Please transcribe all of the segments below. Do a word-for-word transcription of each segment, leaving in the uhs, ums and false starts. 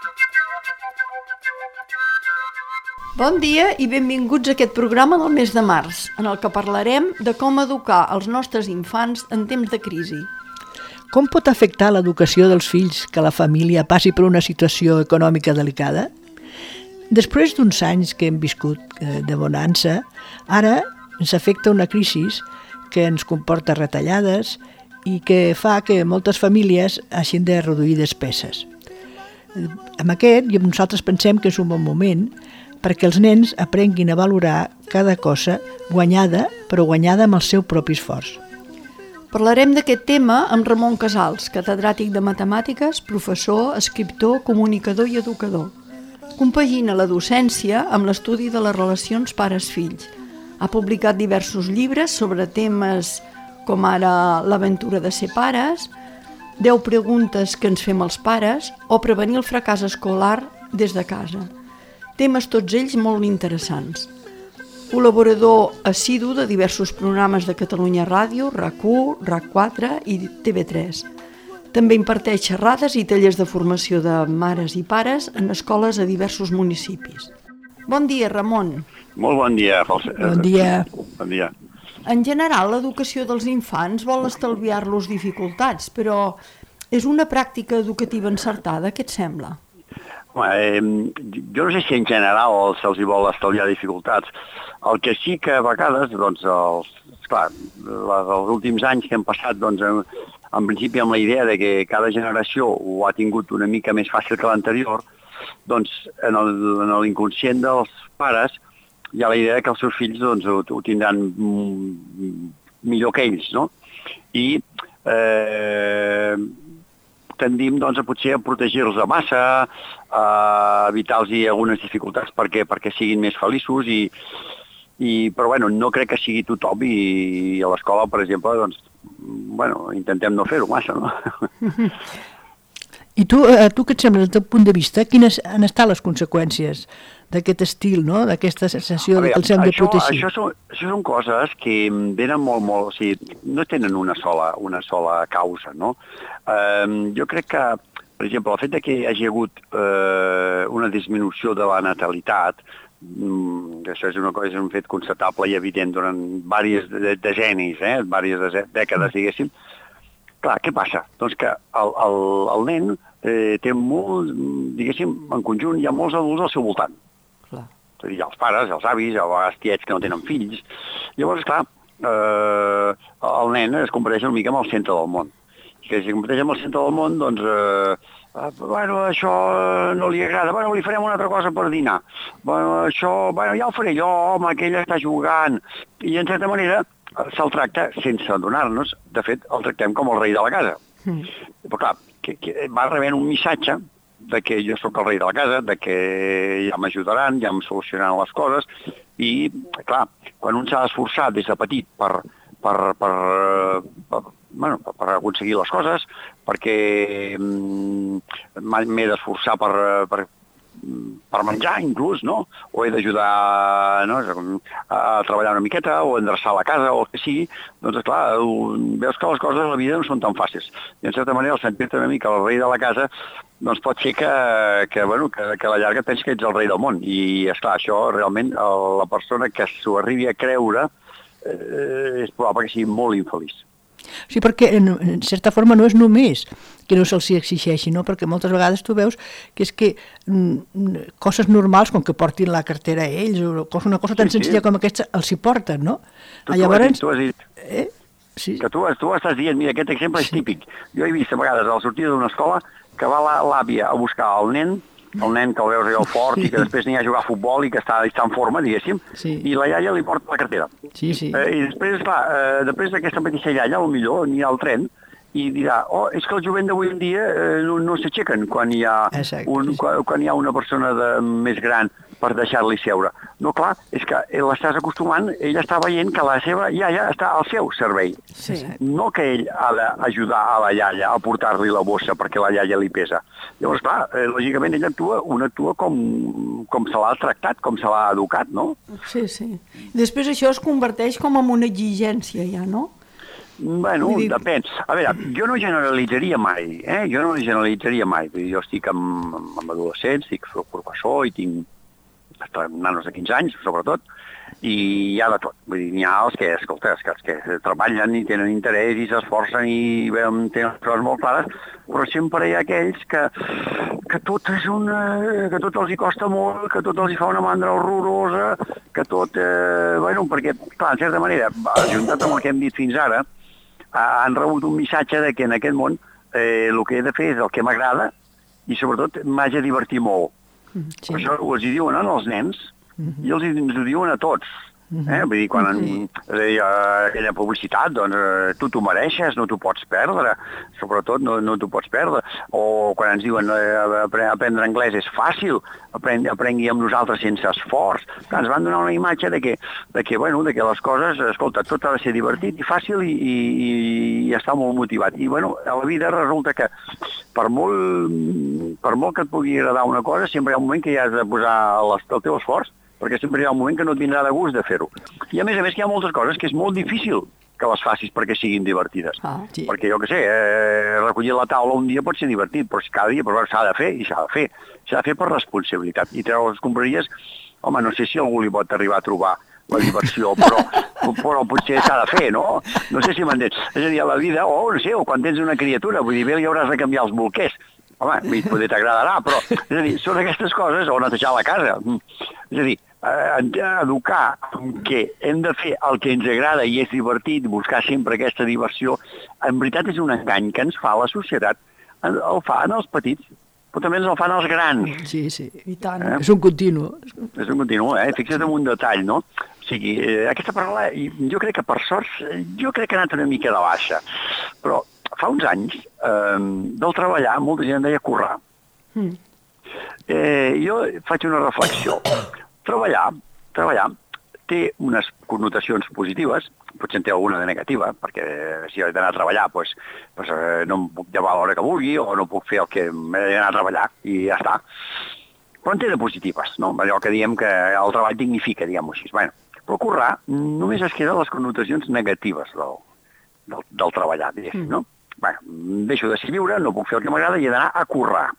Bon dia i benvinguts a aquest programa del mes de març, en el que parlarem de com educar els nostres infants en temps de crisi. Com pot afectar l'educació dels fills que la família passi per una situació econòmica delicada? Després d'uns anys que hem viscut de bonança, ara ens afecta una crisi que ens comporta retallades i que fa que moltes famílies hagin de reduir despeses. Amb aquest, nosaltres pensem que és un bon moment perquè els nens aprenguin a valorar cada cosa guanyada, però guanyada amb el seu propi esforç. Parlarem d'aquest tema amb Ramon Casals, catedràtic de matemàtiques, professor, escriptor, comunicador i educador. Compagina la docència amb l'estudi de les relacions pares-fills. Ha publicat diversos llibres sobre temes com ara l'aventura de ser pares, deu preguntes que ens fem els pares o prevenir el fracàs escolar des de casa. Temes tots ells molt interessants. Col·laborador assidu de diversos programes de Catalunya Ràdio, RAC u, RAC quatre i T V tres. També imparteix xerrades i tallers de formació de mares i pares en escoles a diversos municipis. Bon dia, Ramon. Molt bon dia, Falsa. Bon dia. Bon dia. En general, l'educació dels infants vol estalviar-los dificultats, però és una pràctica educativa encertada, què et sembla? Eh, jo no sé si en general se'ls vol estalviar dificultats. El que sí que a vegades, doncs, els, esclar, els últims anys que hem passat, doncs, en, en principi amb la idea de que cada generació ho ha tingut una mica més fàcil que l'anterior, doncs, en l'inconscient dels pares hi ha la idea que els seus fills doncs, ho, ho tindran millor que ells, no? I eh, tendim doncs, a potser a protegir-los de massa, a evitar-los algunes dificultats perquè, perquè siguin més feliços, i, i, però bueno, no crec que sigui tothom, i, i a l'escola, per exemple, doncs, bueno, intentem no fer-ho massa, no? I tu, a tu què et sembla, des del teu punt de vista, quines han estat les conseqüències d'aquest estil, no? D'aquesta sensació de que els hem de protegir? Això són, això són coses que venen molt, molt... O sigui, no tenen una sola, una sola causa, no? Um, jo crec que, per exemple, el fet de que hi hagi hagut uh, una disminució de la natalitat, um, això és una cosa, és un fet constatable i evident durant diverses decennis, eh? diverses dècades, diguéssim. Clar, què passa? Doncs que el, el, el nen eh, té molt, diguéssim, en conjunt hi ha molts adults al seu voltant. Clar. És a dir, hi ha els pares, els avis, hi ha vegades tiets que no tenen fills. Llavors, clar, eh, el nen es converteix una mica en el centre del món. I que si es converteix en el centre del món, doncs, eh, eh, bueno, això no li agrada, bueno, li farem una altra cosa per dinar. Bueno, això, bueno, ja ho faré jo, home, que ell està jugant. I, en certa manera, se'l tracta sense adonar-nos, de fet, el tractem com el rei de la casa. Mm. Però clar, que, que va rebent un missatge de que jo sóc el rei de la casa, de que ja m'ajudaran, ja em solucionaran les coses, i clar, quan un s'ha d'esforçar des de petit per, per, per, per, bueno, per aconseguir les coses, perquè mm, m'he d'esforçar per, per per menjar inclús, no? O he d'ajudar, no? a treballar una miqueta o endreçar la casa o el que sigui, doncs clar, veus que les coses de la vida no són tan fàcils. I en certa manera el sentir-te una mica el rei de la casa doncs pot ser que, que, bueno, que, que a la llarga pensi que ets el rei del món. I esclar, això realment la persona que s'ho arribi a creure eh, és probable que sigui molt infeliç. Sí, perquè en, en certa forma no és només que no se'ls exigeixi, no? Perquè moltes vegades tu veus que és que mm, coses normals, com que portin la cartera a ells, o una cosa tan sí, senzilla sí. com aquesta, els hi porten, no? Tu, tu Llavors, has dit, tu has dit. Eh? Sí. Que tu, tu estàs dient, mira, aquest exemple és sí. típic. Jo he vist a vegades a la sortida d'una escola que va l'àvia a buscar el nen, el nen que el veus allò fort i que després n'hi ha a jugar a futbol i que està, està en forma, diguéssim, sí. i la iaia li porta la cartera. Sí, sí. Eh, I després, clar, eh, després d'aquesta mateixa iaia, potser anirà al tren i dirà, oh, és que el jovent d'avui en dia eh, no, no s'aixequen quan, hi ha Exacte, un, sí. quan, quan hi ha una persona de, més gran per deixar-li seure. No, clar, és que l'estàs acostumant, ell està veient que la seva iaia està al seu servei. Sí. No que ell ha d'ajudar a la iaia a portar-li la bossa perquè la iaia li pesa. Llavors, clar, eh, lògicament ell actua, un actua com, com se l'ha tractat, com se l'ha educat, no? Sí, sí. Després això es converteix com en una exigència ja, no? Bueno, depèn. A veure, jo no generalitzaria mai, eh? Jo no generalitzaria mai. Jo estic amb, amb adolescents, estic professor i tinc nanos de quinze anys, sobretot, i hi ha de tot. Vull dir, n'hi ha els que, escolta, els que, els que treballen i tenen interès i s'esforcen i bé, tenen les coses molt clares, però sempre hi ha aquells que, que tot és una... que tot els hi costa molt, que tot els hi fa una mandra horrorosa, que tot... Eh, bueno, perquè, clar, en certa manera, ajuntat amb el que hem dit fins ara, han rebut un missatge de que en aquest món eh, el que he de fer és el que m'agrada i sobretot m'haig de divertir molt. Sí. Per això els hi diuen als nens uh-huh. i els hi, ens ho diuen a tots. Eh? Vull dir, quan sí. en, aquella publicitat, doncs tu t'ho mereixes, no t'ho pots perdre, sobretot no, no t'ho pots perdre. O quan ens diuen eh, aprendre anglès és fàcil, aprengui, aprengui amb nosaltres sense esforç. Clar, ens van donar una imatge de que, de que, bueno, de que les coses, escolta, tot ha de ser divertit i fàcil i, i, i estar molt motivat. I bueno, a la vida resulta que per molt, per molt que et pugui agradar una cosa, sempre hi ha un moment que hi has de posar el teu esforç, perquè sempre hi ha un moment que no et vindrà de gust de fer-ho. I a més a més que hi ha moltes coses que és molt difícil que les facis perquè siguin divertides. Ah, sí. Perquè jo què sé, eh, recollir la taula un dia pot ser divertit, però cada dia però s'ha de fer i s'ha de fer. S'ha de fer per responsabilitat. I treure les compraries, home, no sé si algú li pot arribar a trobar la diversió, però, però potser s'ha de fer, no? No sé si m'entens. És a dir, a la vida, o no sé, o quan tens una criatura, vull dir, bé, li hauràs de canviar els bolquers. Home, potser t'agradarà, però és a dir, són aquestes coses, o netejar la casa. És a dir, educar que hem de fer el que ens agrada i és divertit, buscar sempre aquesta diversió, en veritat és un engany que ens fa la societat. El fan els petits, però també ens el fan els grans. Sí, sí, i tant. Eh? És un continu. És un continu, eh? Fixa't en un detall, no? O sigui, eh, aquesta paraula, jo crec que per sort, jo crec que ha anat una mica de baixa, però fa uns anys, eh, del treballar, molta gent deia currar. Mm. Eh, jo faig una reflexió. Treballar, treballar té unes connotacions positives, potser en té alguna de negativa, perquè si he d'anar a treballar, doncs, doncs, no em puc llevar a l'hora que vulgui o no puc fer el que m'he d'anar a treballar i ja està. Però en té de positives, no? Allò que diem que el treball dignifica, diguem-ho així. Bueno, però currar només es queden les connotacions negatives del, del, del treballar, diguéssim, no? Bueno, deixo de ser lliure, no puc fer el que m'agrada i he d'anar a currar.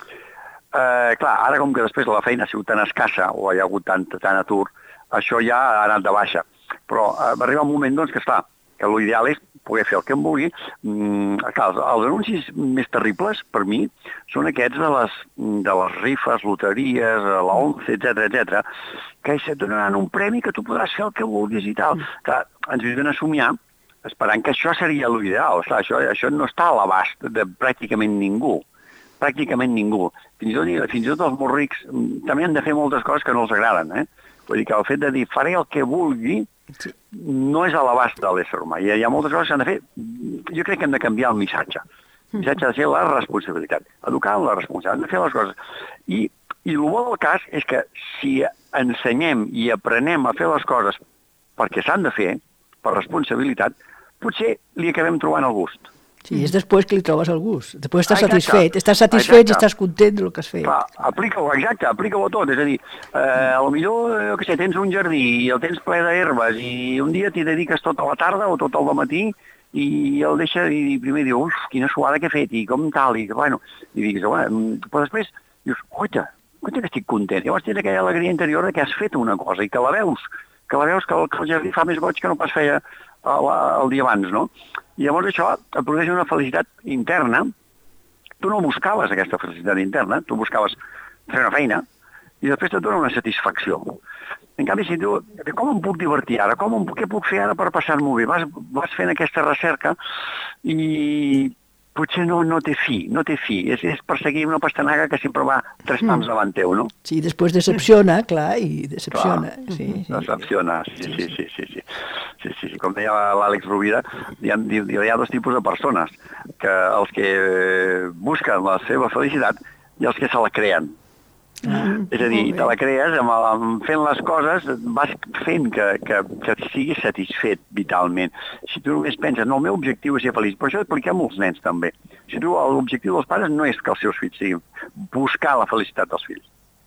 Eh, clar, ara com que després de la feina ha sigut tan escassa o hi ha hagut tant, tant atur, això ja ha anat de baixa. Però eh, va arribar un moment, doncs, que està, que l'ideal és poder fer el que em vulgui. Mm, clar, els, els anuncis més terribles, per mi, són aquests de les, de les rifes, loteries, la once, etcètera, etcètera, que et donaran un premi que tu podràs fer el que vulguis i tal. Clar, ens ajuden a somiar esperant que això seria l'ideal. Clar, això, això no està a l'abast de pràcticament ningú. Pràcticament ningú. Fins i tot, fins i tot els molt rics també han de fer moltes coses que no els agraden. Eh? Vull dir que el fet de dir faré el que vulgui sí. no és a l'abast de l'ésser humà. Hi ha, hi ha moltes coses que han de fer. Jo crec que hem de canviar el missatge. El missatge ha de ser la responsabilitat. Educar en la responsabilitat, hem de fer les coses. I, i el bo del cas és que si ensenyem i aprenem a fer les coses perquè s'han de fer, per responsabilitat, potser li acabem trobant el gust. Sí, és després que li trobes el gust. Després estàs ah, satisfet, estàs satisfet exacte. I estàs content del que has fet. Clar, aplica-ho, exacte, aplica-ho tot. És a dir, eh, a lo millor, jo què sé, tens un jardí i el tens ple d'herbes i un dia t'hi dediques tota la tarda o tot el matí i el deixa i primer diu, uf, quina suada que he fet i com tal, i bueno, i digues, bueno, però després dius, oita, oita que estic content. Llavors tens aquella alegria interior de que has fet una cosa i que la veus, que la veus que el, que el jardí fa més goig que no pas feia el, el dia abans, no? I llavors això et produeix una felicitat interna. Tu no buscaves aquesta felicitat interna, tu buscaves fer una feina i després et dona una satisfacció. En canvi, si tu, com em puc divertir ara? Com em, què puc fer ara per passar-m'ho bé? Vas, vas fent aquesta recerca i potser no, no té fi, no té fi. És, és perseguir una pastanaga que sempre va tres pams davant teu, no? Sí, després decepciona, clar, i decepciona. Clar, sí, sí. Decepciona, sí, sí, sí, sí, sí, sí. Sí, sí, sí. Com deia l'Àlex Rovira, hi ha, hi ha dos tipus de persones, que els que busquen la seva felicitat i els que se la creen. Mm, és a dir, te la crees, amb, amb fent les coses, vas fent que, que, que siguis satisfet vitalment. Si tu només penses, no, el meu objectiu és ser feliç, però això ho apliquem als nens també. Si tu, l'objectiu dels pares no és que els seus fills siguin buscar la felicitat dels fills,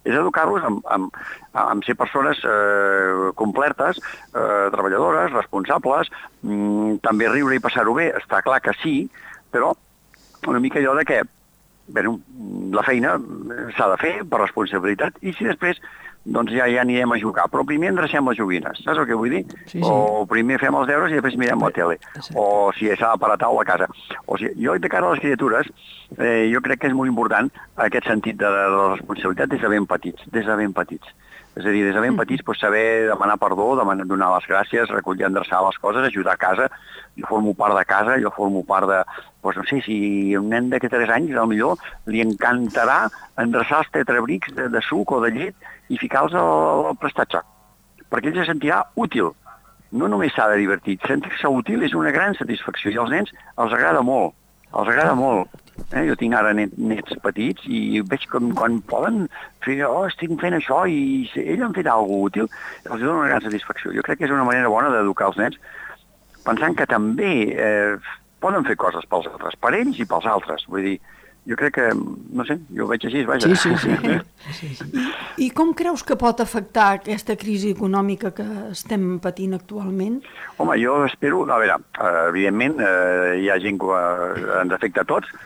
És educar-los amb, amb, amb ser persones eh, completes, eh, treballadores, responsables, mm, també riure i passar-ho bé, està clar que sí, però una mica allò de que bueno, la feina s'ha de fer per responsabilitat i si després doncs ja, ja anirem a jugar. Però primer endrecem les joguines, saps el que vull dir? Sí, sí. O primer fem els deures i després mirem la tele. O si s'ha de parar taula a casa. O sigui, jo, de cara a les criatures, eh, jo crec que és molt important aquest sentit de, de la responsabilitat des de ben petits, des de ben petits. És a dir, des de ben petits, doncs, saber demanar perdó, demanar, donar les gràcies, recollir, endreçar les coses, ajudar a casa. Jo formo part de casa, jo formo part de... Doncs no sé, si un nen de tres anys, potser li encantarà endreçar els tetrabrics de, de suc o de llet i ficar-los al, al prestatge, perquè ell se sentirà útil. No només s'ha de divertir, sentir-se útil és una gran satisfacció i als nens els agrada molt, els agrada molt. Eh? Jo tinc ara net, nets petits i veig com quan poden fer, oh, estic fent això i ells han fet alguna cosa útil, els dona una gran satisfacció. Jo crec que és una manera bona d'educar els nens, pensant que també eh, poden fer coses pels altres, per ells i pels altres. Vull dir, jo crec que, no sé, jo ho veig així, vaja. Sí, sí, sí. sí, sí. I, I com creus que pot afectar aquesta crisi econòmica que estem patint actualment? Home, jo espero, a veure, evidentment eh, hi ha gent que eh, ens afecta a tots,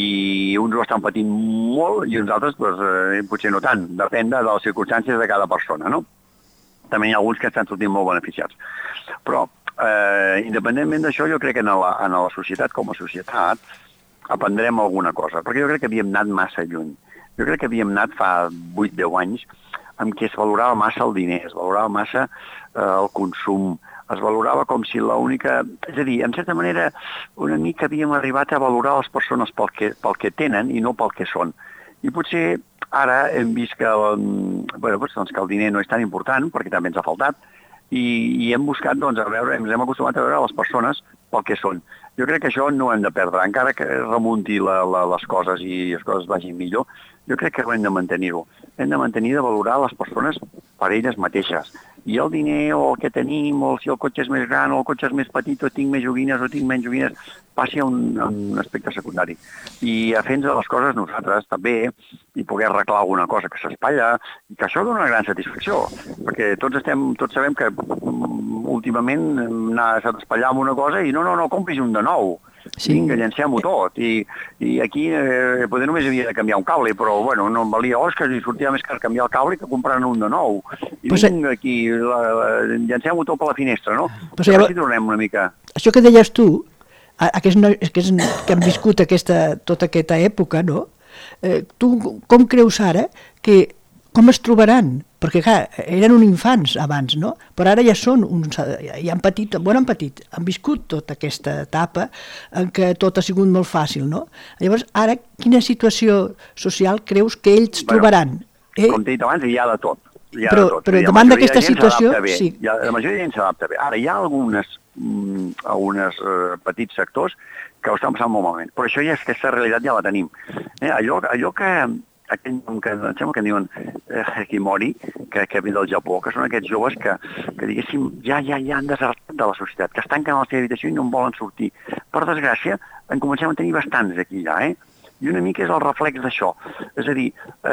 i uns ho estan patint molt i uns altres doncs, eh, potser no tant, depèn de les circumstàncies de cada persona, no? També hi ha alguns que estan sortint molt beneficiats. Però, eh, independentment d'això, jo crec que en la, en la societat com a societat aprendrem alguna cosa, perquè jo crec que havíem anat massa lluny. Jo crec que havíem anat fa vuit deu anys en què es valorava massa el diner, es valorava massa eh, el consum, es valorava com si l'única... És a dir, en certa manera, una mica havíem arribat a valorar les persones pel que, pel que tenen i no pel que són. I potser ara hem vist que, bueno, doncs que el diner no és tan important, perquè també ens ha faltat, i, i hem buscat, doncs, a veure, ens hem acostumat a veure les persones pel que són. Jo crec que això no ho hem de perdre, encara que remunti la, la, les coses i les coses vagin millor, jo crec que ho hem de mantenir-ho. Hem de mantenir de valorar les persones per elles mateixes. I el diner o el que tenim, o si el cotxe és més gran o el cotxe és més petit, o tinc més joguines o tinc menys joguines, passi a un, a un aspecte secundari. I a fer-nos les coses nosaltres també, i poder arreglar alguna cosa que s'espatlla, i que això dona una gran satisfacció, perquè tots estem, tots sabem que últimament s'ha d'espatllar amb una cosa i no, no, no, compris un de nou. Sí. Vinga, llancem-ho tot. I, i aquí eh, poder només havia de canviar un cable, però bueno, no em valia osques i sortia més car canviar el cable que comprar-ne un de nou. I pues vinga, aquí, la, la, llancem-ho tot per la finestra, no? Pues llavors, si tornem una mica. Això que deies tu, aquests, aquests, que han viscut aquesta, tota aquesta època, no? Eh, tu com creus ara que com es trobaran? Perquè, clar, eren uns infants abans, no? Però ara ja són uns... ja han patit, bueno, han patit, han viscut tota aquesta etapa en què tot ha sigut molt fàcil, no? Llavors, ara, quina situació social creus que ells bueno, trobaran? Eh? Com t'he dit abans, hi ha de tot. Hi ha però de tot. però davant d'aquesta situació... Sí. Ha, la majoria de gent s'adapta bé. Ara, hi ha algunes, mm, algunes uh, petits sectors que ho estan passant molt malament. Però això ja és que aquesta realitat ja la tenim. Eh, allò, allò que... aquell que em sembla que en diuen eh, Hikimori, que, que ve del Japó, que són aquests joves que, que diguéssim, ja, ja, ja han desertat de la societat, que es tanquen a la seva habitació i no en volen sortir. Per desgràcia, en comencem a tenir bastants aquí ja, eh? I una mica és el reflex d'això. És a dir,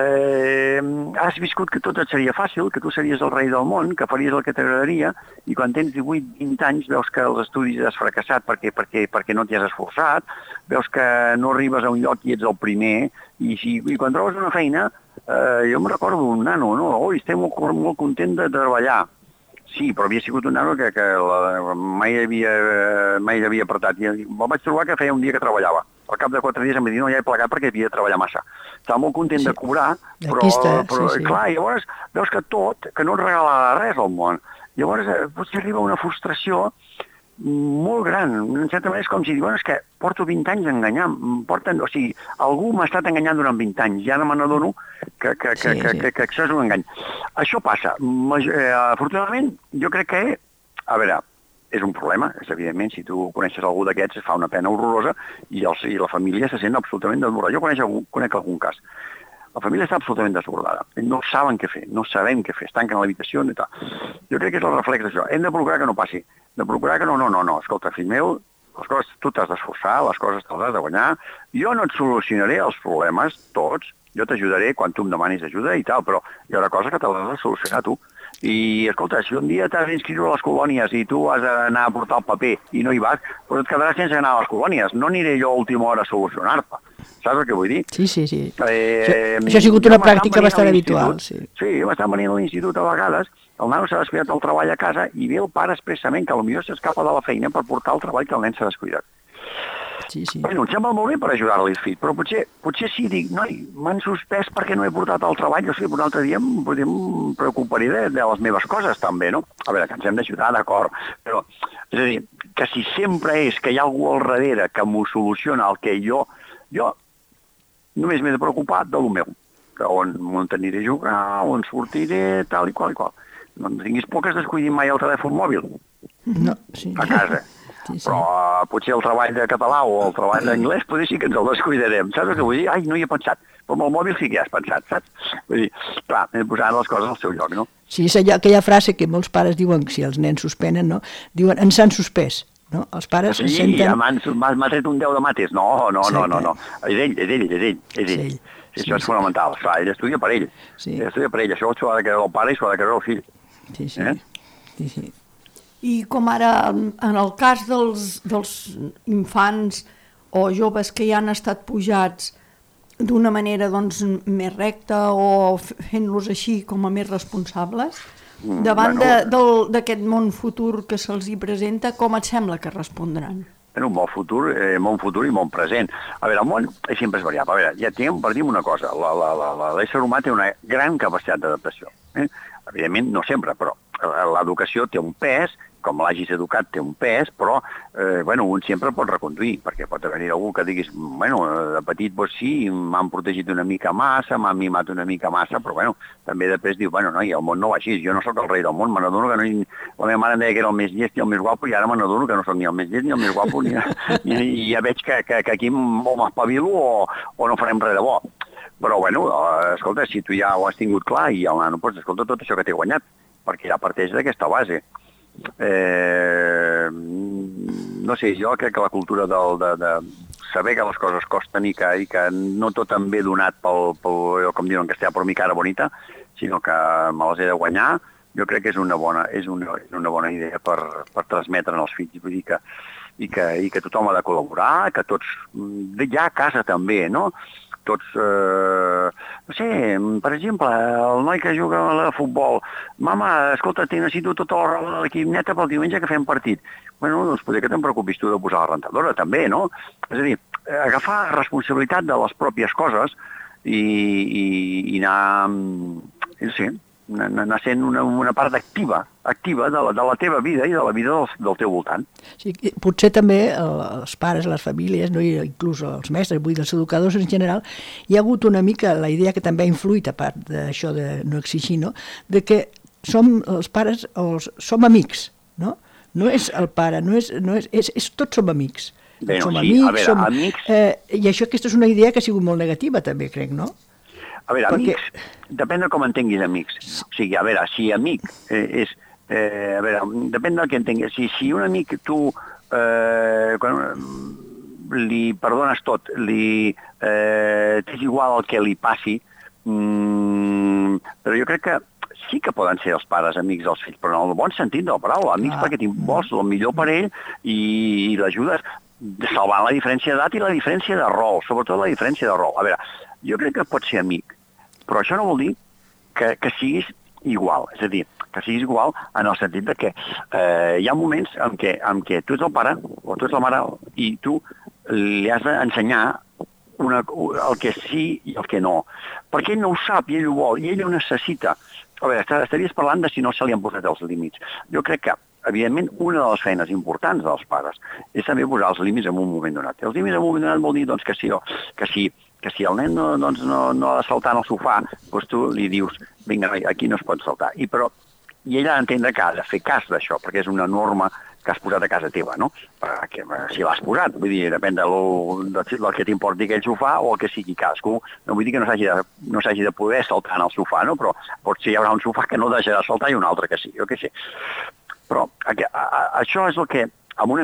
eh, has viscut que tot et seria fàcil, que tu series el rei del món, que faries el que t'agradaria, i quan tens divuit vint anys veus que els estudis has fracassat perquè, perquè, perquè no t'hi has esforçat, veus que no arribes a un lloc i ets el primer, i, si, i quan trobes una feina, eh, jo em recordo un nano, no? Ui, estem molt, molt content de treballar. Sí, però havia sigut un nano que, que la, mai, havia, mai havia apretat. I el vaig trobar que feia un dia que treballava. Al cap de quatre dies em va dir, no, ja he plegat perquè havia de treballar massa. Estava molt content sí. de cobrar, però, està, però sí, sí. clar, llavors veus que tot, que no et regala res al món. Llavors potser arriba una frustració molt gran. En certa manera és com si diu, bueno, és que porto vint anys enganyant, porten, o sigui, algú m'ha estat enganyant durant vint anys, i ara me n'adono que, que, que, sí, que, sí. que, que això és un engany. Això passa. Eh, afortunadament, jo crec que, a veure, és un problema, és evidentment, si tu coneixes algú d'aquests fa una pena horrorosa i, els, i la família se sent absolutament desbordada. Jo conec algun, conec algun cas. La família està absolutament desbordada. No saben què fer, no sabem què fer, es tanquen a l'habitació i tal. Jo crec que és el reflex d'això. Hem de procurar que no passi. De procurar que no, no, no, no. Escolta, fill meu, les coses tu t'has d'esforçar, les coses te'ls has de guanyar. Jo no et solucionaré els problemes, tots, jo t'ajudaré quan tu em demanis ajuda i tal, però hi haurà coses que te les has de solucionar tu. I, escolta, si un dia t'has d'inscriure a les colònies i tu has d'anar a portar el paper i no hi vas, doncs et quedaràs sense anar a les colònies. No aniré jo a última hora a solucionar-te. Saps el que vull dir? Sí, sí, sí. Eh, això, això ha sigut una pràctica bastant habitual. Sí, sí m'estan venint a l'institut a vegades, el nano s'ha descuidat el treball a casa i ve el pare expressament que potser s'escapa de la feina per portar el treball que el nen s'ha descuidat. Sí, sí. Bueno, em sembla molt bé per ajudar-li el fill, però potser, potser sí, dic, noi, m'han suspès perquè no he portat el treball, o sigui, un altre dia em, em preocuparé de, de les meves coses també, no? A veure, que ens hem d'ajudar, d'acord, però, és a dir, que si sempre és que hi ha algú al darrere que m'ho soluciona el que jo, jo només m'he de preocupar de lo meu, que on m'enteniré a jugar, on sortiré, tal i qual i qual. No em tinguis por que es descuidin mai el telèfon mòbil, no, sí. a casa. Sí, sí. Però uh, potser el treball de català o el treball d'anglès potser sí que ens el descuidarem. Saps el que vull dir? Ai, no hi he pensat. Però amb el mòbil sí que hi has pensat, saps? Vull dir, clar, hem posat les coses al seu lloc, no? Sí, és allò, aquella frase que molts pares diuen, si els nens suspenen, no? Diuen, ens han suspès, no? Els pares sí, senten... Sí, m'ha tret un deu de mates. No, no, no, no, no. És ell, és ell, és ell, és ell. Sí, sí, això és fonamental. Clar, ell estudia per ell. Sí. Ell estudia per ell. Això s'ho ha de creure el pare i s'ho ha de creure el fill. Sí, sí. Eh? Sí, sí. I com ara, en el cas dels, dels infants o joves que ja han estat pujats d'una manera doncs, més recta o fent-los així com a més responsables, davant bueno, d'aquest món futur que se'ls hi presenta, com et sembla que respondran? Un bon futur, eh, món futur i món present. A veure, el món sempre és variable. A veure, ja tinguem, per dir una cosa, l'ésser humà té una gran capacitat d'adaptació. Eh? Evidentment, no sempre, però l'educació té un pes, com l'hagis educat té un pes, però eh, bueno, un sempre pot reconduir, perquè pot haver-hi algú que diguis, bueno, de petit doncs sí, m'han protegit una mica massa, m'han mimat una mica massa, però bueno, també després diu, bueno, no, i el món no va així, jo no sóc el rei del món, me n'adono que no hi... La meva mare em deia que era el més llest i el més guapo, i ara me n'adono que no sóc ni el més llest ni el més guapo, ni, ni, i ja veig que, que, que aquí o m'espavilo o, o no farem res de bo. Però, bueno, escolta, si tu ja ho has tingut clar i el nano, doncs, escolta, tot això que t'he guanyat, perquè ja parteix d'aquesta base. Eh, no sé, jo crec que la cultura del, de, de saber que les coses costen i que, i que no tot em ve donat pel, pel, com diuen en castellà, per mi cara bonita, sinó que me les he de guanyar, jo crec que és una bona, és una, és una bona idea per, per transmetre als fills, vull dir que, i, que, i que tothom ha de col·laborar, que tots, ja a casa també, no? Tots, eh, no sé, per exemple, el noi que juga a futbol, mama, escolta, te necessito tota la roba de l'equip neta pel diumenge que fem partit. Bueno, doncs potser que te'n preocupis tu de posar la rentadora, també, no? És a dir, agafar responsabilitat de les pròpies coses i, i, i anar, no sé, anar sent una, una part activa, activa de la, de la teva vida i de la vida del, del teu voltant. Sí, potser també els pares, les famílies, no, i inclús els mestres, vull dir, els educadors en general, hi ha hagut una mica la idea que també ha influït, a part d'això de no exigir, no? De que som els pares, els, som amics, no? No és el pare, no és, no és, és, és tots som amics. Bé, no, som sí, amics, a veure, som, amics... Eh, I això, aquesta és una idea que ha sigut molt negativa, també, crec, no? A veure, Perquè... amics, depèn de com entenguis amics. O sigui, a veure, si amic eh, és... Eh, a veure, depèn del que entenguis. Si, si un amic tu eh, quan, li perdones tot, li eh, t'és igual el que li passi, mm, però jo crec que sí que poden ser els pares amics dels fills, però en el bon sentit de la paraula. Amics ah. perquè t'hi vols el millor per ell i, i l'ajudes salvant la diferència d'edat i la diferència de rol, sobretot la diferència de rol. A veure, jo crec que pots ser amic, però això no vol dir que, que siguis igual, és a dir, que siguis igual en el sentit de que eh, hi ha moments en què, en què tu ets el pare o tu ets la mare i tu li has d'ensenyar una, el que sí i el que no, perquè ell no ho sap i ell ho vol i ell ho necessita. A veure, estaries parlant de si no se li han posat els límits. Jo crec que, evidentment, una de les feines importants dels pares és també posar els límits en un moment donat. Els límits en un moment donat vol dir doncs, que si, que si que si el nen no, doncs, no, no ha de saltar en el sofà, doncs tu li dius, vinga, aquí no es pot saltar. I, però, i ell ha d'entendre que ha de fer cas d'això, perquè és una norma que has posat a casa teva, no? Perquè, si l'has posat, vull dir, depèn de lo, del que t'importi aquell sofà o el que sigui cadascú. No vull dir que no s'hagi de, no s'hagi de poder saltar en el sofà, no? Però potser hi haurà un sofà que no deixarà saltar i un altre que sí, jo què sé. Però a, a, a, això és el que, amb un amic,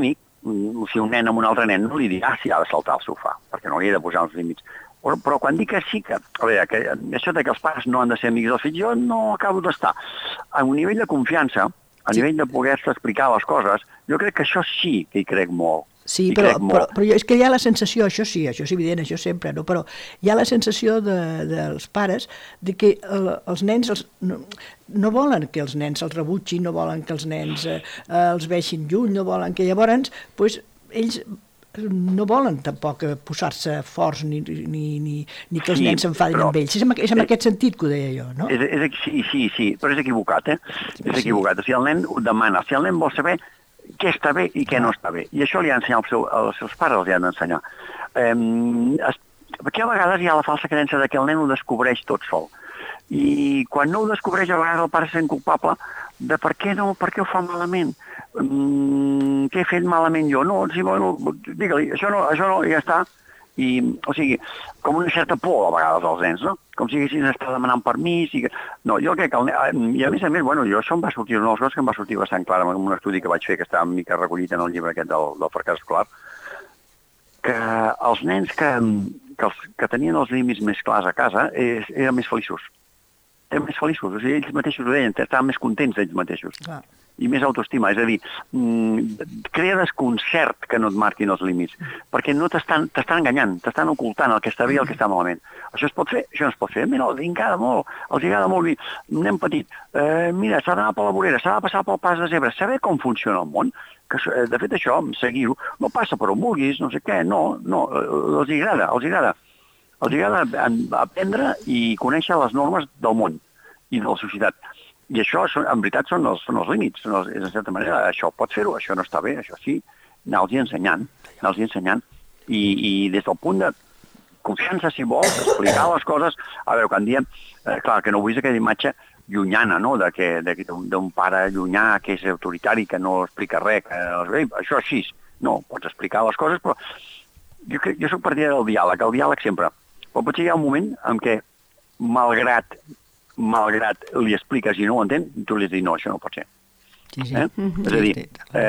si un nen amb un altre nen no li dirà si ha de saltar al sofà, perquè no li he de posar uns límits. Però, però quan dic que sí que... A veure, que això de que els pares no han de ser amics dels fills, jo no acabo d'estar. A un nivell de confiança, a sí. nivell de poder-se explicar les coses, jo crec que això sí que hi crec molt. Sí, però, però, però és que hi ha la sensació, això sí, això és evident, això sempre, no? Però hi ha la sensació de, dels pares de que el, els nens els, no, no volen que els nens els rebutgin, no volen que els nens eh, els veixin lluny, no volen que llavors pues, ells no volen tampoc posar-se forts ni, ni, ni, ni que els sí, nens s'enfadin però, amb ells. És en, és en aquest sentit que ho deia jo, no? És, és, sí, sí, sí, però és equivocat, eh? És sí. equivocat. Si el nen ho demana, si el nen vol saber què està bé i què no està bé. I això li ha d'ensenyar seu, als seus pares, els hi han d'ensenyar. Eh, es, perquè a vegades hi ha la falsa creença de que el nen ho descobreix tot sol. I quan no ho descobreix, a vegades el pare se sent culpable de per què no, per què ho fa malament. Mm, què he fet malament jo? No, sí, bueno, digue-li, això no, això no, i ja està. I, o sigui, com una certa por a vegades als nens, no? Com si haguessin estat demanant permís. I que... No, jo crec que el nen... I a més a més, bueno, jo això em va sortir, una de les coses que em va sortir bastant clara en un estudi que vaig fer, que està una mica recollit en el llibre aquest del, del fracàs escolar, que els nens que, que, els, que tenien els límits més clars a casa és, eren més feliços. Eren més feliços, o sigui, ells mateixos ho deien, estaven més contents d'ells mateixos. Clar. I més autoestima, és a dir, crea desconcert que no et marquin els límits, perquè no t'estan t'estan enganyant, t'estan ocultant el que està bé i el que està malament. Això es pot fer? Això no es pot fer. Mira, els agrada molt, els agrada molt dir, un nen petit, eh, mira, s'ha d'anar per la vorera, s'ha de passar pel pas de zebra, saber com funciona el món, que de fet això, seguir-ho, no passa per on vulguis, no sé què, no, no, els agrada, els agrada. Els agrada aprendre i conèixer les normes del món i de la societat. I això, en veritat, són els, són els límits. Són els, és, de certa manera, això pot fer-ho, això no està bé, això sí, anar-los ensenyant, anar-los ensenyant. I, I des del punt de confiança, si vols, explicar les coses, a veure, quan diem, eh, clar, que no vull aquella imatge llunyana, no?, de que d'un pare llunyà que és autoritari, que no explica res, que eh, això així, no, pots explicar les coses, però jo, crec, jo soc partidari del diàleg, el diàleg sempre. Però potser hi ha un moment en què, malgrat malgrat li expliques i no ho entén, tu li has dit, no, això no pot ser. Sí, sí. Eh? Mm-hmm. És a dir,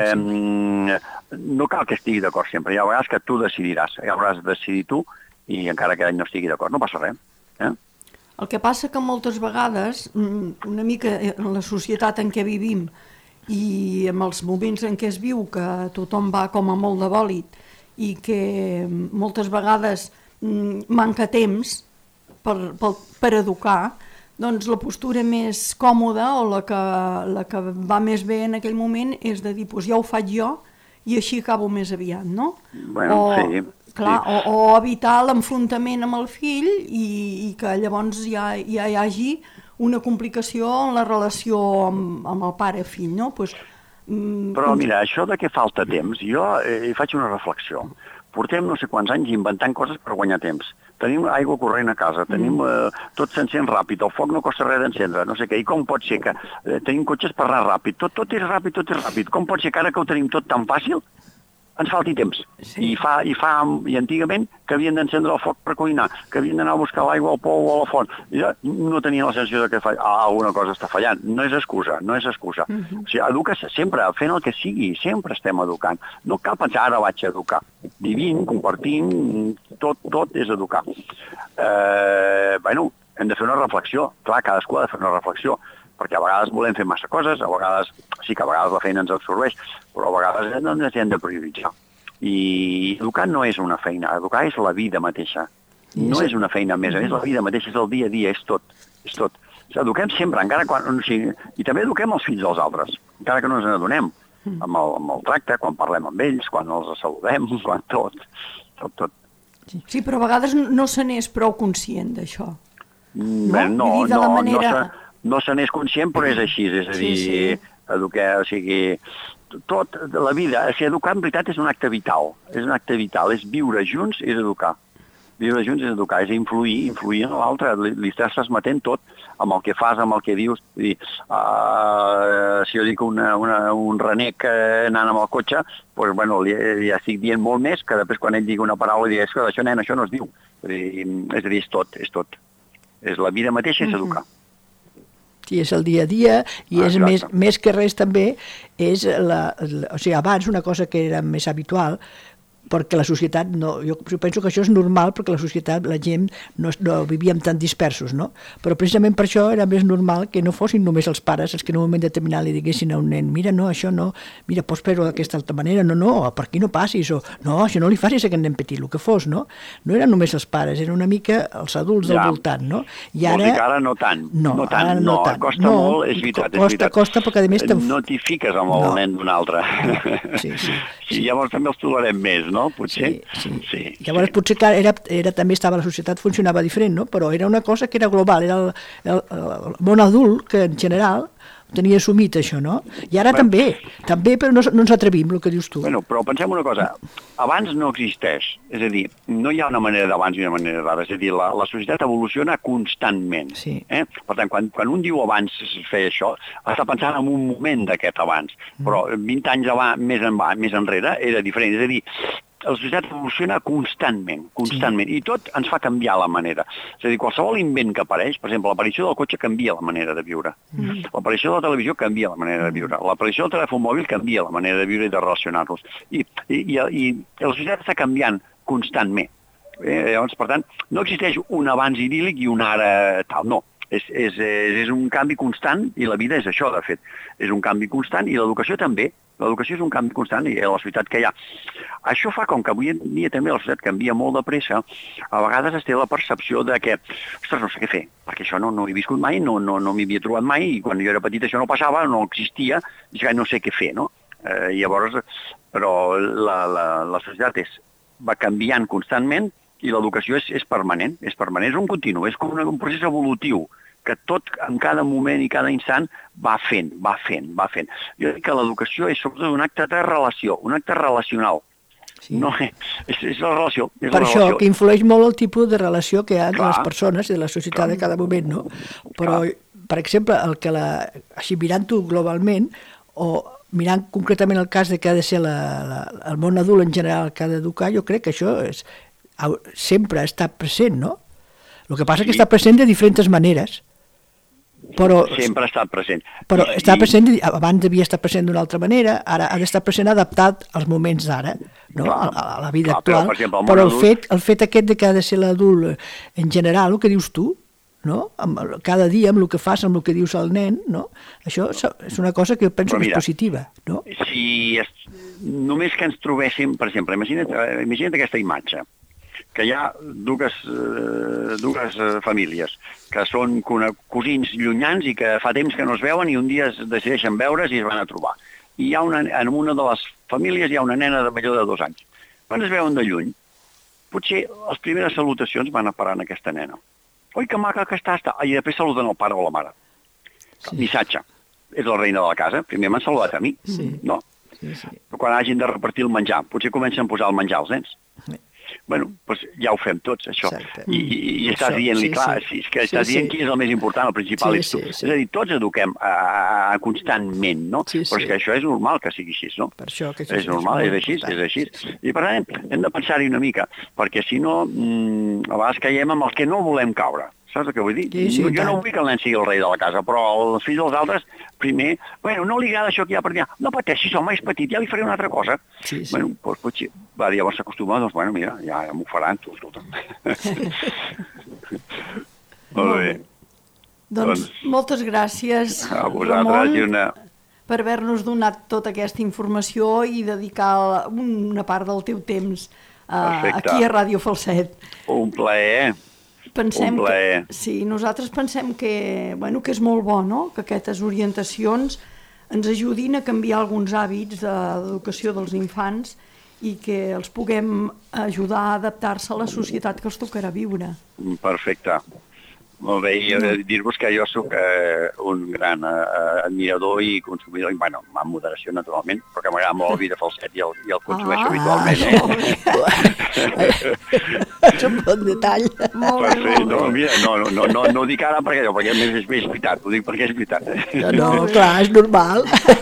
eh, no cal que estigui d'acord sempre, hi ha vegades que tu decidiràs, hi ha vegades de decidir tu i encara que ell no estigui d'acord, no passa res. Eh? El que passa que moltes vegades, una mica en la societat en què vivim i en els moments en què es viu, que tothom va com a molt de bòlit i que moltes vegades manca temps per, per, per educar, doncs la postura més còmoda o la que, la que va més bé en aquell moment és de dir, doncs ja ho faig jo i així acabo més aviat, no? Bueno, o, sí. Clar, sí. O, o evitar l'enfrontament amb el fill i, i que llavors ja, ja hi hagi una complicació en la relació amb, amb el pare-fill, no? Pues, mm, Però mira, això de que falta temps, jo eh, faig una reflexió. Portem no sé quants anys inventant coses per guanyar temps. Tenim aigua corrent a casa, tenim eh, tot s'encén ràpid, el foc no costa res d'encendre, no sé què, i com pot ser que eh, tenim cotxes per anar ràpid, tot, tot és ràpid, tot és ràpid, com pot ser que ara que ho tenim tot tan fàcil ens falti temps? Sí. I, fa, i, fa, I antigament que havien d'encendre el foc per cuinar, que havien d'anar a buscar l'aigua al pou o a la font, i ja no tenien la sensació de que fa... ah, alguna cosa està fallant, no és excusa, no és excusa. Uh-huh. O sigui, eduques sempre, fent el que sigui, sempre estem educant, no cal pensar ara vaig a educar, vivint, compartint, tot, tot és educar. Eh, bueno, hem de fer una reflexió, clar, cadascú ha de fer una reflexió, perquè a vegades volem fer massa coses, a vegades sí que a vegades la feina ens absorbeix, però a vegades ens hem de prioritzar. I educar no és una feina, educar és la vida mateixa. No és una feina més, és la vida mateixa, és el dia a dia, és tot. És tot. O sigui, eduquem sempre, encara quan... O sigui, i també eduquem els fills dels altres, encara que no ens n'adonem, amb el, amb el tracte, quan parlem amb ells, quan els saludem, quan tot, tot, tot. Sí, però a vegades no se n'és prou conscient d'això. No, no, no, no, manera... no No se n'és conscient, però és així, és a dir, sí, sí. Educar, o sigui, tot, la vida, o sigui, educar en veritat és un acte vital, és un acte vital, és viure junts, és educar. Viure junts és educar, és influir, influir en l'altre, li, li estàs transmetent tot, amb el que fas, amb el que dius. Dir, uh, si jo dic una, una, un renec anant amb el cotxe, doncs, bueno, li, li estic dient molt més que després quan ell digui una paraula i digui, això, nen, això no es diu. És a dir, és, a dir, és tot, és tot. És la vida mateixa, és educar. Sí, és el dia a dia i és Exacte. més, més que res també és la, la, o sigui, abans una cosa que era més habitual, perquè la societat, no, jo penso que això és normal perquè la societat, la gent, no, no vivíem tan dispersos, no? Però precisament per això era més normal que no fossin només els pares els que en un moment determinat li diguessin a un nen, mira, no, això no, mira, pots fer-ho d'aquesta altra manera, no, no, per aquí no passis, o no, això no li facis a aquest nen petit, el que fos, no? No eren només els pares, eren una mica els adults ja. del voltant, no? I ara, ara no tant, no, no tant, no, no, tant. costa no, molt, és veritat, costa, és veritat. Costa, perquè a més... No t'hi fiques amb el no. nen d'un altre. Sí, sí, sí. sí, llavors també els tolerem més, no? Potser. Sí. Sí. Sí, llavors sí. potser que era, era, també estava la societat funcionava diferent, no? Però era una cosa que era global, era el, el, el món adult que en general tenia assumit això, no? I ara bueno, també, també, però no, no ens atrevim, el que dius tu. Bueno, però pensem una cosa, abans no existeix, és a dir, no hi ha una manera d'abans i una manera d'ara, és a dir, la, la societat evoluciona constantment. Sí. Eh? Per tant, quan, quan un diu abans es feia això, està pensant en un moment d'aquest abans, però vint anys abans, més, en, més enrere era diferent, és a dir, la societat evoluciona constantment, constantment, sí. i tot ens fa canviar la manera. És a dir, qualsevol invent que apareix, per exemple, l'aparició del cotxe canvia la manera de viure, mm. l'aparició de la televisió canvia la manera de viure, l'aparició del telèfon mòbil canvia la manera de viure i de relacionar-nos. I, i, i, i la societat està canviant constantment. Eh, llavors, per tant, no existeix un abans idíl·lic i un ara tal, no. És, és, és, és un canvi constant i la vida és això, de fet. És un canvi constant i l'educació també. L'educació és un canvi constant i la societat que hi ha. Això fa com que avui en dia també la societat canvia molt de pressa, a vegades es té la percepció de que, ostres, no sé què fer, perquè això no, no he viscut mai, no, no, no m'hi havia trobat mai, i quan jo era petit això no passava, no existia, i no sé què fer, no? Eh, llavors, però la, la, la societat és, va canviant constantment i l'educació és, és permanent, és permanent, és un continu, és com un, un procés evolutiu, que tot en cada moment i cada instant va fent, va fent, va fent. Jo dic que l'educació és sobretot un acte de relació, un acte relacional. Sí. No, és, és la relació. És per la això, relació. que influeix molt el tipus de relació que hi ha Clar. de les persones i de la societat Clar. de cada moment, no? Però, Clar. per exemple, el que la, així mirant-ho globalment, o mirant concretament el cas de que ha de ser la, la, el món adult en general que ha d'educar, jo crec que això és, sempre ha estat present, no? El que passa sí. que està present de diferents maneres. Però, sempre ha estat present. Però I, està present, i... abans devia estar present d'una altra manera, ara ha d'estar present adaptat als moments d'ara, no? Clar, a, a la vida clar, actual. Però, per exemple, el, però el, adult... fet, el fet aquest de que ha de ser l'adult en general, el que dius tu, no? Amb, cada dia amb el que fas, amb el que dius al nen, no? Això és una cosa que jo penso mira, que és positiva. No? Si es... només que ens trobéssim, per exemple, imagina't, imagina't aquesta imatge, que hi ha dues, eh, dues eh, famílies que són cosins llunyans i que fa temps que no es veuen i un dia es decideixen veure's i es van a trobar. I hi ha una, en una de les famílies hi ha una nena de major de dos anys. Quan es veuen de lluny, potser les primeres salutacions van a parar en aquesta nena. Oi, que maca que està, està. I després saluden el pare o la mare. Sí. Missatge. És la reina de la casa. Primer m'han saludat a mi, sí. no? Sí, sí. Però quan hagin de repartir el menjar, potser comencen a posar el menjar als nens. Sí. Bueno, doncs ja ho fem tots, això. I, i, i estàs dient-li, sí, clar, sí. és que estàs sí, dient sí. qui és el més important, el principal sí, és tu. Sí, sí. És a dir, tots eduquem a, a, a constantment, no? Sí, sí. Però és que això és normal que sigui així, no? Per això que és, és normal, és així, és així. Sí, sí. I per tant, hem de pensar-hi una mica, perquè si no, mmm, a vegades caiem amb els que no volem caure. Saps el que vull dir? Sí, sí, jo tant. No vull que el nen sigui el rei de la casa, però els fills dels altres, primer, bueno, no li agrada això que hi ha per allà. No pateixis, home, és petit, ja li faré una altra cosa. Sí, sí. Bueno, doncs potser, va, llavors s'acostuma, doncs, bueno, mira, ja, ja m'ho faran, tu, escolta. Molt bé. Doncs, doncs moltes gràcies, a vosaltres, i una... per haver-nos donat tota aquesta informació i dedicar una part del teu temps uh, aquí a Ràdio Falset. Un plaer. Pensem que, sí, nosaltres pensem que, bueno, que és molt bo, no? Que aquestes orientacions ens ajudin a canviar alguns hàbits de l'educació dels infants i que els puguem ajudar a adaptar-se a la societat que els tocarà viure. Perfecte. Molt bé, i dir-vos que jo soc eh, un gran eh, admirador i consumidor, i, bueno, amb moderació naturalment, però que m'agrada molt el vi de Falset i el, i el consumeixo ah, habitualment. Eh? És un bon detall. Molt bé, molt no, mira, no, no, no, no, no ho dic ara perquè, perquè és, és veritat, ho dic perquè és veritat. No, no, clar, és normal.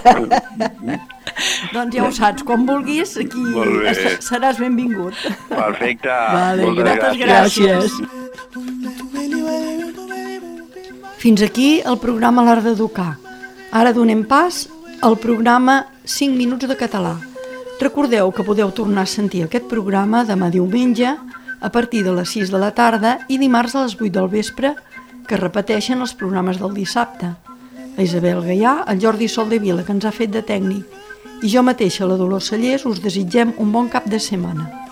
Doncs ja ho saps, quan vulguis, aquí seràs benvingut. Perfecte. Vale, moltes gràcies. gràcies. Fins aquí el programa L'Art d'Educar. Ara donem pas al programa cinc minuts de català. Recordeu que podeu tornar a sentir aquest programa demà diumenge a partir de les sis de la tarda i dimarts a les vuit del vespre, que repeteixen els programes del dissabte. La Isabel Gaià, el Jordi Soldevila, que ens ha fet de tècnic, i jo mateixa, la Dolors Cellers, us desitgem un bon cap de setmana.